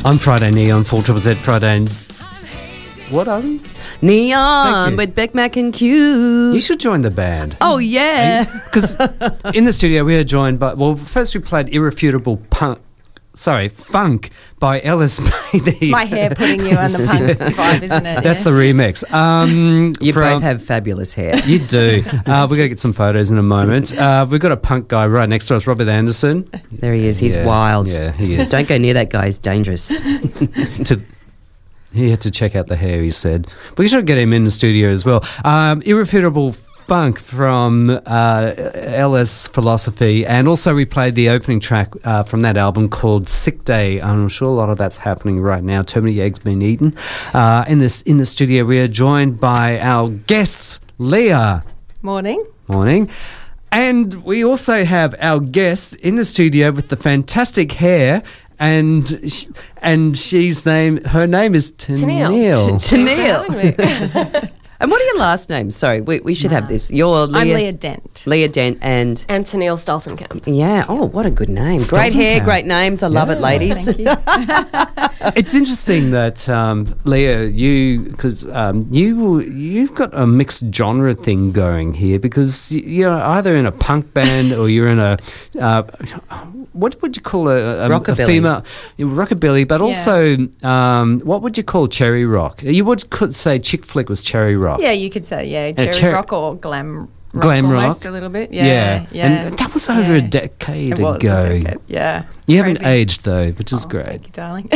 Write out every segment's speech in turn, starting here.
On Friday Neon, 4ZZZ Friday. What are we? Neon with Beck, Mac and Q. You should join the band. Oh, yeah. Because in the studio we are joined by, well, first we played Irrefutable Funk by Ellis Bailey. It's my hair putting you on the punk vibe, isn't it? That's the remix. You both have fabulous hair. You do. We're going to get some photos in a moment. We've got a punk guy right next to us, Robert Anderson. There he is. He's wild. Yeah, he is. Don't go near that guy. He's dangerous. He had to check out the hair, he said. But we should get him in the studio as well. Irrefutable Funk from Ellis Philosophy, and also we played the opening track from that album called Sick Day. I'm sure a lot of that's happening right now. Too many eggs been eaten. In the studio we are joined by our guests, Leah. Morning. And we also have our guest in the studio with the fantastic hair. And her name is Tennille. Tennille. And what are your last names? Sorry, we should have this. You're Leah. I'm Leah Dent. Leah Dent and Tennille Stoltenkamp. Yeah. Oh, what a good name. Great hair, great names. I love it, ladies. Thank you. It's interesting that Leah, you've got a mixed genre thing going here, because you're either in a punk band or you're in a what would you call a rockabilly. A female rockabilly, but also what would you call cherry rock? You could say Chick Flick was cherry rock. Yeah, you could say, cherry rock or glam rock. Glam almost rock. A little bit, yeah. And that was over a decade ago. It was a decade, yeah. You haven't aged, though, which is great. Thank you, darling.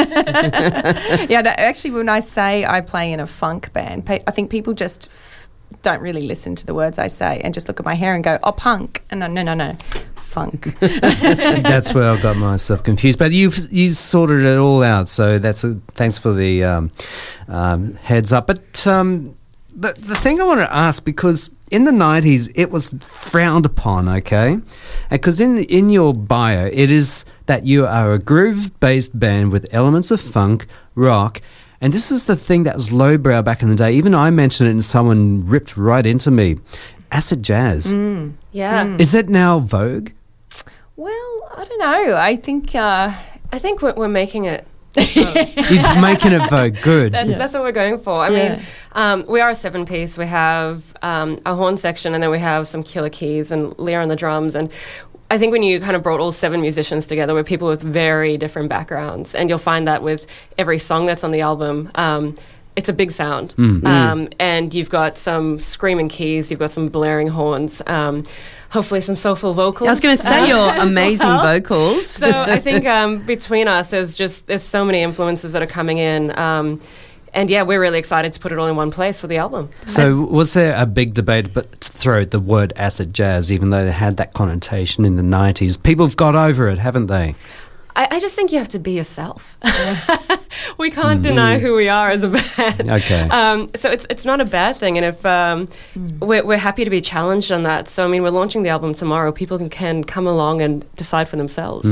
Actually, when I say I play in a funk band, I think people just don't really listen to the words I say and just look at my hair and go, oh, punk. And no, funk. That's where I got myself confused. But you sorted it all out, so thanks for the heads up. But the thing I want to ask, because in the 90s it was frowned upon, okay? Because in your bio it is that you are a groove-based band with elements of funk, rock, and this is the thing that was lowbrow back in the day. Even I mentioned it and someone ripped right into me. Acid jazz. Yeah. Is that now vogue? Well, I don't know. I think we're making it. You're making it vogue. Good. That's what we're going for. I mean, we are a 7-piece. We have a horn section, and then we have some killer keys and Leah on the drums. And I think when you kind of brought all 7 musicians together, we're people with very different backgrounds, and you'll find that with every song that's on the album. It's a big sound, and you've got some screaming keys, you've got some blaring horns, hopefully some soulful vocals. I was going to say your amazing vocals. So I think between us, there's so many influences that are coming in, and we're really excited to put it all in one place for the album. So was there a big debate to throw the word acid jazz, even though it had that connotation in the 90s? People have got over it, haven't they? I just think you have to be yourself. We can't deny who we are as a band. Okay. So it's not a bad thing, and if we're happy to be challenged on that. So I mean, we're launching the album tomorrow. People can come along and decide for themselves.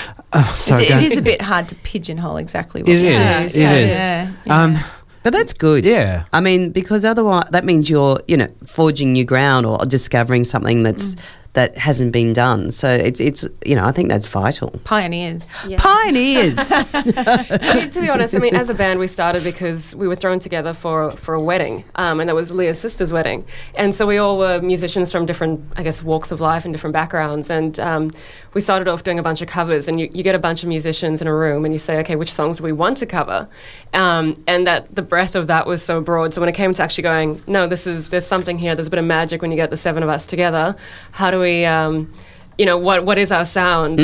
It is a bit hard to pigeonhole exactly what we do. It is. Yeah. But that's good. Yeah. I mean, because otherwise that means you're, forging new ground or discovering something that hasn't been done. So it's I think that's vital. Pioneers. Yeah. Pioneers. I mean, to be honest, as a band we started because we were thrown together for a wedding, and that was Leah's sister's wedding. And so we all were musicians from different, walks of life and different backgrounds. And we started off doing a bunch of covers, and you get a bunch of musicians in a room and you say, okay, which songs do we want to cover? And that the breadth of that was so broad. So when it came to actually going, no, there's something here, there's a bit of magic when you get the 7 of us together. How do we, what is our sound?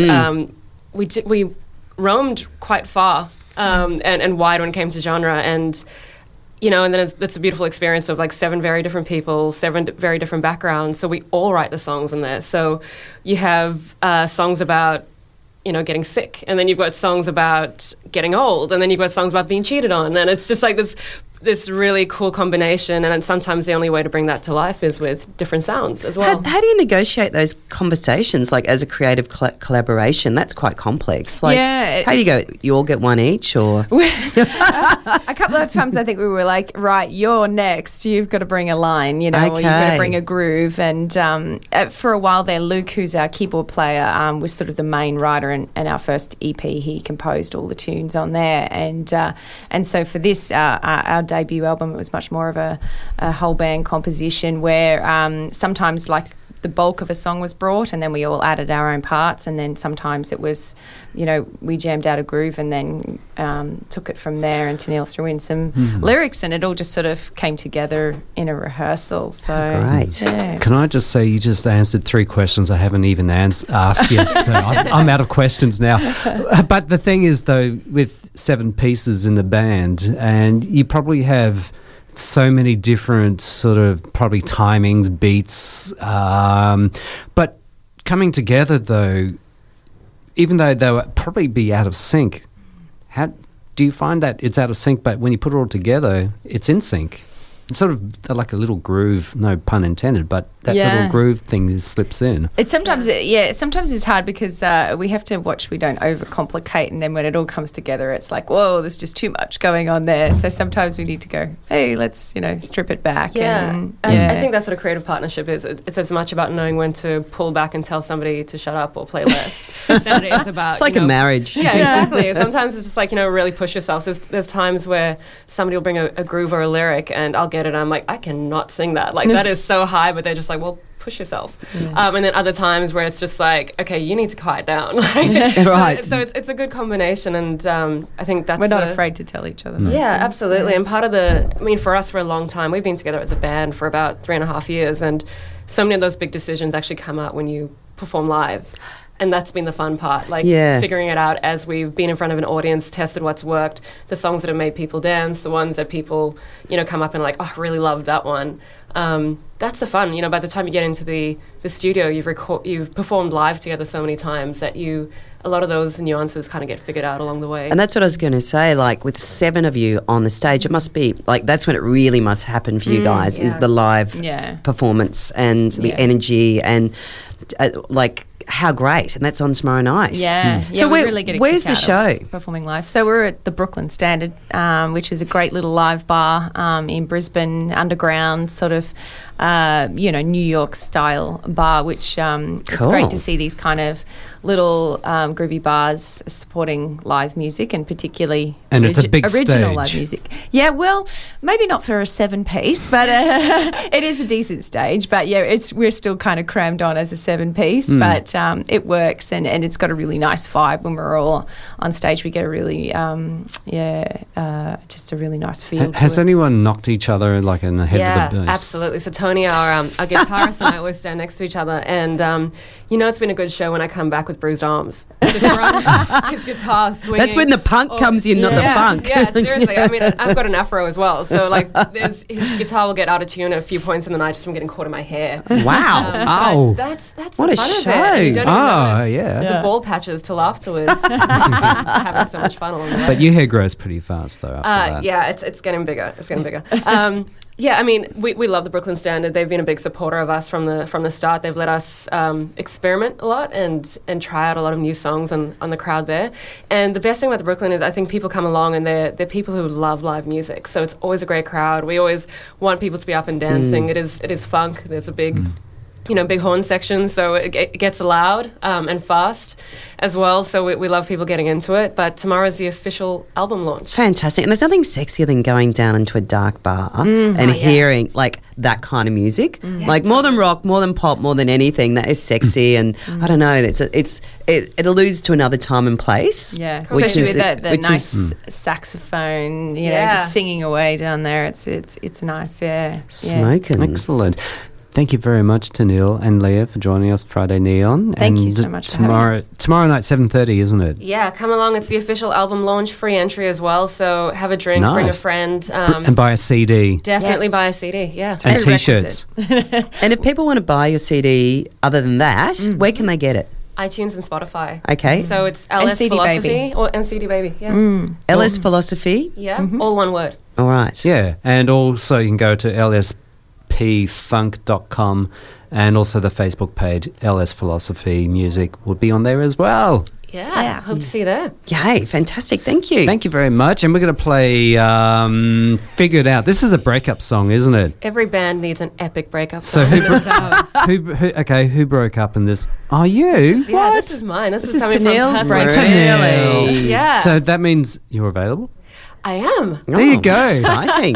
We roamed quite far and wide when it came to genre, and and then it's a beautiful experience of 7 very different people, 7 very different backgrounds. So we all write the songs in there. So you have songs about getting sick, and then you've got songs about getting old, and then you've got songs about being cheated on, and it's just this this really cool combination, and sometimes the only way to bring that to life is with different sounds as well. How do you negotiate those conversations, like as a creative collaboration? That's quite complex. Like, Yeah, how do you go? You all get one each, or A couple of times I think we were like, right, you're next. You've got to bring a line, or you've got Okay. to bring a groove. And for a while there, Luke, who's our keyboard player, was sort of the main writer, and our first EP, he composed all the tunes on there. And so for this, our debut album, it was much more of a whole band composition where sometimes like the bulk of a song was brought and then we all added our own parts, and then sometimes it was, we jammed out a groove and then took it from there, and Tennille threw in some lyrics, and it all just sort of came together in a rehearsal. So great. yeah. Can I just say you just answered 3 questions I haven't even asked yet, so I'm out of questions now. But the thing is, though, with 7 pieces in the band, and you probably have so many different sort of probably timings, beats, but coming together, though, even though they'll probably be out of sync, how do you find that it's out of sync, but when you put it all together, it's in sync? It's sort of like a little groove, no pun intended, but that little groove thing slips in. It's sometimes, sometimes it's hard because we have to watch we don't overcomplicate, and then when it all comes together, it's like, whoa, there's just too much going on there. So sometimes we need to go, hey, let's, strip it back. Yeah, and, I think that's what a creative partnership is. It's as much about knowing when to pull back and tell somebody to shut up or play less than it is about. it's like a marriage. Yeah, exactly. Sometimes it's just like, really push yourself. There's times where somebody will bring a groove or a lyric, and I'll get it, and I'm like, I cannot sing that. Like, that is so high, but they're just like, well, push yourself. And then other times where it's just like, okay, you need to quiet down. Right. So it's a good combination, and I think that's... we're not afraid to tell each other those Yeah, things. absolutely. And part of for us for a long time, we've been together as a band for about 3.5 years, and so many of those big decisions actually come out when you perform live. And that's been the fun part, figuring it out as we've been in front of an audience, tested what's worked, the songs that have made people dance, the ones that people, come up and like, oh, I really loved that one. That's the fun. By the time you get into the studio, you've performed live together so many times that a lot of those nuances kind of get figured out along the way. And that's what I was going to say, like with 7 of you on the stage, it must be, like that's when it really must happen for you guys, is the live performance and the energy and how great. And that's on tomorrow night. Yeah. So we're really getting where's the show? Performing live. So we're at the Brooklyn Standard, which is a great little live bar in Brisbane, underground sort of, New York style bar, which it's great to see these kind of little groovy bars supporting live music, and particularly it's a big original stage. live music. Yeah, well, maybe not for a 7-piece, but it is a decent stage. But yeah, we're still kind of crammed on as a 7-piece, but it works, and it's got a really nice vibe when we're all on stage. We get a really, just a really nice feel. Has anyone knocked each other like in the head with a bass? Absolutely. So Tony, our guitarist, and I always stand next to each other, and it's been a good show when I come back with bruised arms. Just his guitar swinging. That's when the punk comes in, not the funk. Yeah, seriously. I mean, I've got an afro as well, so like, his guitar will get out of tune at a few points in the night just from getting caught in my hair. Wow! That's what the a fun show! Of it. You don't even notice yeah. the ball patches till afterwards. Having so much fun along the way. But your hair grows pretty fast, though, after that. Yeah, it's getting bigger. It's getting bigger. Yeah, I mean, we love the Brooklyn Standard. They've been a big supporter of us from the start. They've let us experiment a lot and try out a lot of new songs on the crowd there. And the best thing about the Brooklyn is I think people come along and they're people who love live music. So it's always a great crowd. We always want people to be up and dancing. It is funk. There's a big... big horn section, so it gets loud and fast as well, so we love people getting into it. But tomorrow's the official album launch. Fantastic. And there's nothing sexier than going down into a dark bar and hearing like that kind of music. Like more than rock, more than pop, more than anything, that is sexy. And I don't know, it alludes to another time and place. Yeah, which especially is, with the which nice is, saxophone, just singing away down there. It's nice, yeah. smoking. Excellent. Thank you very much, Tennille and Leah, for joining us Friday Neon. Thank you so much for having us. Tomorrow night, 7:30, isn't it? Yeah, come along. It's the official album launch, free entry as well. So have a drink, bring a friend. And buy a CD. Definitely buy a CD, yeah. And T-shirts. And if people want to buy your CD other than that, where can they get it? iTunes and Spotify. Okay. So it's LS CD Philosophy Baby. And CD Baby, yeah. LS Philosophy. Yeah, all one word. All right. Yeah, and also you can go to lspfunk.com, and also the Facebook page, LS Philosophy Music, would be on there as well. Yeah, hope to see you there. Yay, fantastic. Thank you. Thank you very much. And we're going to play Figure It Out. This is a breakup song, isn't it? Every band needs an epic breakup So song. who broke up in this? Oh, you? Yeah, this is mine. This is coming Tennille's from breakup. personal. Really? Yeah. So that means you're available? I am. There you go. Exciting.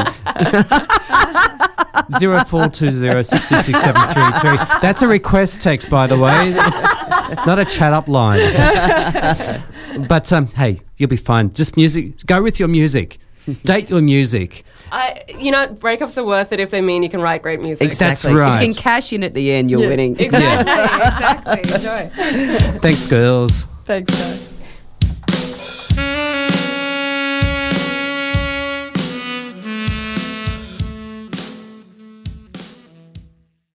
0420 That's a request text, by the way. It's not a chat up line. But hey, you'll be fine. Just music. Go with your music. Date your music. Breakups are worth it if they mean you can write great music. Exactly. right. If you can cash in at the end, you're winning. Exactly. Enjoy. Thanks, girls. Thanks, guys.